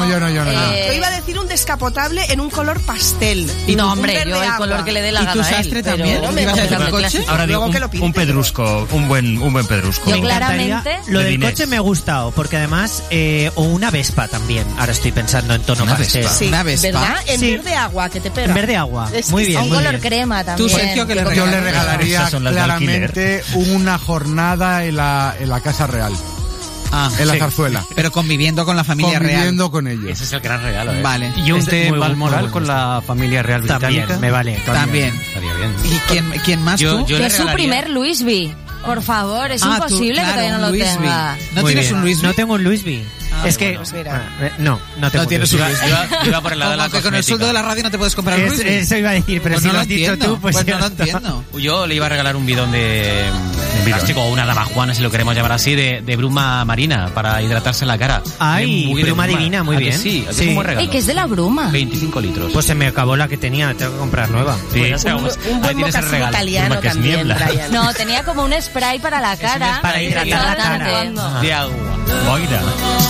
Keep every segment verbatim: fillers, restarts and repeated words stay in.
yo no, yo no. Eh... Yo iba a decir un descapotable en un color pastel. Y no, hombre, yo el color que le dé la gana a él. ¿Y tu sastre también? No me ¿Ibas a decir un coche? Ahora digo, un, lo pinte, un pedrusco, un buen, un buen pedrusco. Yo claramente... Lo del Inés. coche me ha gustado, porque además... Eh, o una Vespa también, ahora estoy pensando en tono Una pastel. Vespa. Sí, Una Vespa. ¿verdad? En Sí. verde agua, que te pega. En verde agua, Es- muy bien, un muy color bien. crema también. Tú, Sergio, que le Yo le regalas. regalaría Esas son las de claramente una jornada en la, en la Casa Real, Ah, en la Sí. zarzuela, pero conviviendo con la familia conviviendo real. con ellos. Ese es el gran regalo, ¿eh? Vale. Y un Es té muy- Balmoral muy con bueno. la familia real británica. También, me vale. También. Estaría bien. ¿Y quién, quién más Yo- tú? yo Que le es su regalaría- primer Louis V. Por favor, es Ah, tú, imposible claro, que todavía no un lo Louis tenga. V. ¿No Muy tienes bien. un Louis V? No tengo un Louis V. Ah, es que... bueno, mira. eh, no, no tengo No tienes un Louis Louis V. Yo iba, yo iba por el lado de la Como que con el sueldo de la radio no te puedes comprar un Es- Louis V. eso iba a decir, pero Pues si no lo lo has dicho entiendo, tú, pues, pues ya no lo está. entiendo. Yo le iba a regalar un bidón de, de plástico o una damajuana, si lo queremos llamar así, de, de bruma marina para hidratarse en la cara. Ay, Es muy de bruma divina, muy ¿A que bien. sí, ¿a que Sí. es un buen regalo? Ey, que es de la bruma. veinticinco litros. Pues se me acabó la que tenía, tengo que comprar nueva. sí, pues o sea, Un, vamos, un ahí buen tienes el mocasín regalo. italiano Bruma que es también, niebla. Brian. No, tenía como un spray para la cara. para hidratar la cara. Exactamente. De agua. Boira.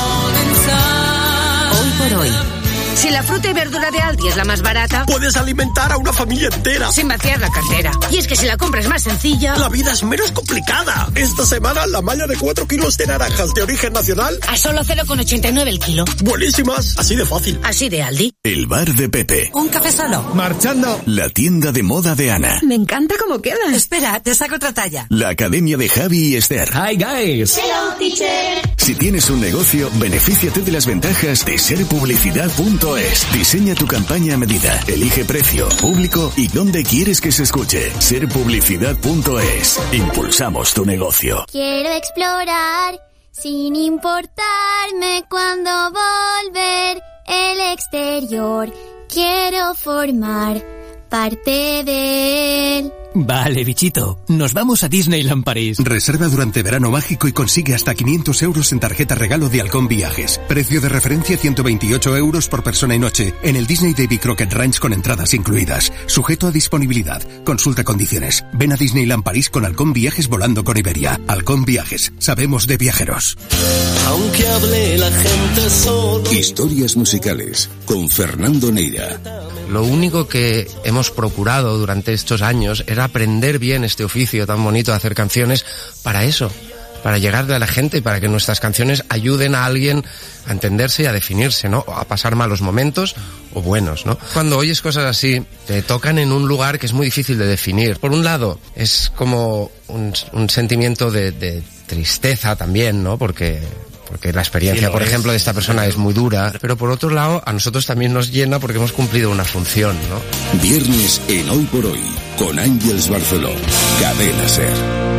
Hoy por hoy. Si la fruta y verdura de Aldi es la más barata, Puedes alimentar a una familia entera. sin vaciar la cartera. Y es que si la compra es más sencilla, La vida es menos complicada. Esta semana la malla de cuatro kilos de naranjas de origen nacional. a solo cero coma ochenta y nueve el kilo. Buenísimas. Así de fácil. Así de Aldi. El bar de Pepe. Un café solo. Marchando. La tienda de moda de Ana. Me encanta cómo queda. Espera, te saco otra talla. La academia de Javi y Esther. Hi guys. Si tienes un negocio, benefíciate de las ventajas de ser publicidad punto es. Diseña tu campaña a medida. Elige precio, público y dónde quieres que se escuche. ser publicidad punto es. Impulsamos tu negocio. Quiero explorar sin importarme cuándo volver el exterior. Quiero formar parte de él. Vale, bichito. Nos vamos a Disneyland París. Reserva durante verano mágico y consigue hasta quinientos euros en tarjeta regalo de Halcón Viajes. Precio de referencia ciento veintiocho euros por persona y noche en el Disney Davy Crockett Ranch con entradas incluidas. Sujeto a disponibilidad. Consulta condiciones. Ven a Disneyland París con Halcón Viajes volando con Iberia. Halcón Viajes. Sabemos de viajeros. Aunque hable la gente solo. Historias musicales con Fernando Neira. Lo único que hemos procurado durante estos años era aprender bien este oficio tan bonito de hacer canciones para eso, para llegarle a la gente y para que nuestras canciones ayuden a alguien a entenderse y a definirse, ¿no? O a pasar malos momentos o buenos, ¿no? Cuando oyes cosas así, te tocan en un lugar que es muy difícil de definir. Por un lado, es como un, un sentimiento de, de tristeza también, ¿no? Porque... porque la experiencia, Sí, por es. ejemplo, de esta persona es muy dura, pero por otro lado, a nosotros también nos llena porque hemos cumplido una función, ¿no? Viernes en Hoy por Hoy con Ángeles Barceló. Cadena Ser.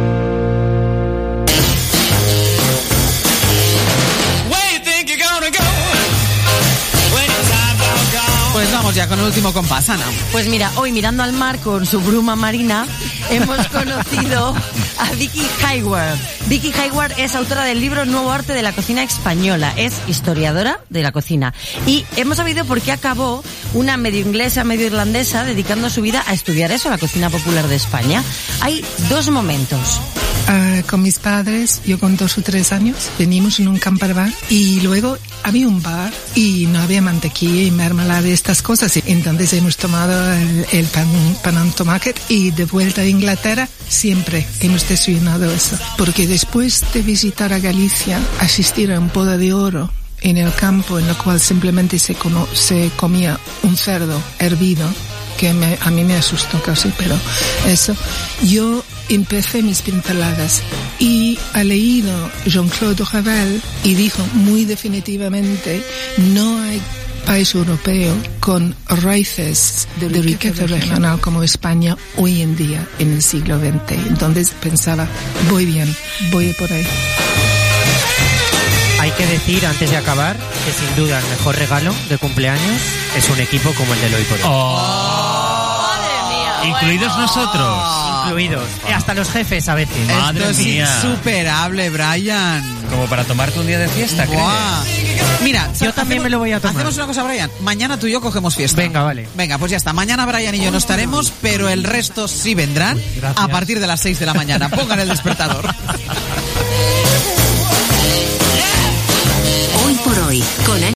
Pues vamos ya con el último compás, Ana. Pues mira, hoy mirando al mar con su bruma marina, hemos conocido a Vicky Hayward. Vicky Hayward es autora del libro Nuevo Arte de la Cocina Española. Es historiadora de la cocina. Y hemos sabido por qué acabó una medio inglesa, medio irlandesa, dedicando su vida a estudiar eso, la cocina popular de España. Hay dos momentos. Uh, con mis padres, yo con dos o tres años, venimos en un camper van y luego había un bar y no había mantequilla y mermelada y estas cosas. Y entonces hemos tomado el, el pan, pan and tomate y de vuelta a Inglaterra siempre hemos desayunado eso. Porque después de visitar a Galicia, asistir a un boda de oro en el campo en el cual simplemente se, cono, se comía un cerdo hervido, que me, a mí me asustó casi, pero eso, yo empecé mis pinceladas y ha leído Jean-Claude Ravel y dijo muy definitivamente, no hay país europeo con raíces de, de riqueza regional como España hoy en día en el siglo veinte. Entonces pensaba, voy bien, voy por ahí. Hay que decir, antes de acabar, que sin duda el mejor regalo de cumpleaños es un equipo como el del Hoy por Hoy. Oh. ¡Madre mía! Incluidos bueno. nosotros. Incluidos. Hasta los jefes a veces. Madre Esto mía. es insuperable, Brian. Como para tomarte un día de fiesta, ¿crees? Buah. Mira, Yo también hacemos- me lo voy a tomar. Hacemos una cosa, Brian. Mañana tú y yo cogemos fiesta. Venga, vale. Venga, pues ya está. Mañana Brian y yo no estaremos, pero el resto sí vendrán Gracias. a partir de las seis de la mañana. Pongan el despertador. Hoy por hoy, con